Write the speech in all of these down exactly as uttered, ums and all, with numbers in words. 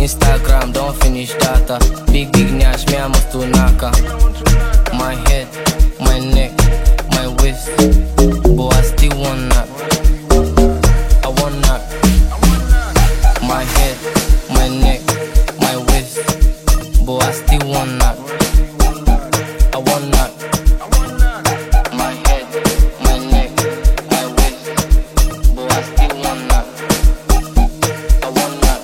Instagram, don't finish data. Big, big nyash, me I must to naka. My head, my neck, my waist. But I still want that. I want that. My head, my neck, my waist. But I still want that. I want that. My head, my neck, my waist. But I still want that. I want that.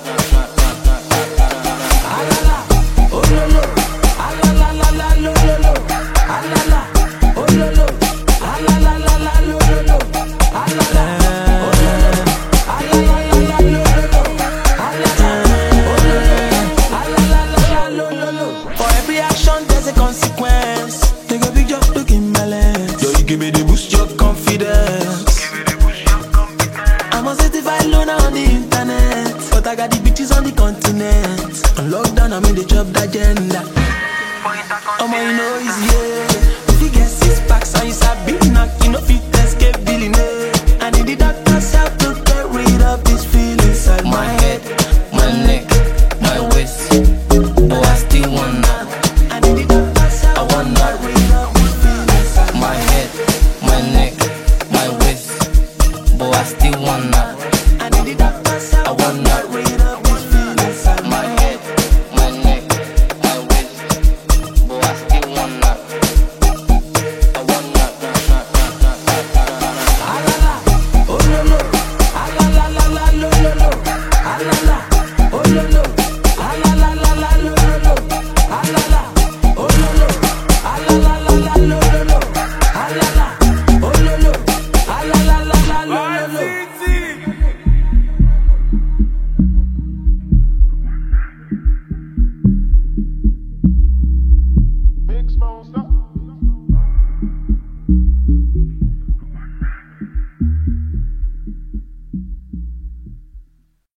Alala, oh lo lo, alala la la lo lo lo, alala, oh lo lo, alala la la lo lo lo, alala, oh lo lo, alala la la lo lo lo, alala, oh lo lo, alala la la lo lo lo. For every action there's a consequence. Take a big job to give me lens. Yo, you give me the boost your confidence. I'm a certified loner on the internet, but I got the bitches on the continent. On lockdown, I'm in the job agenda. I'm on you know easy, yeah. If you get six packs on your sabi knock, you know fit escape billionaire.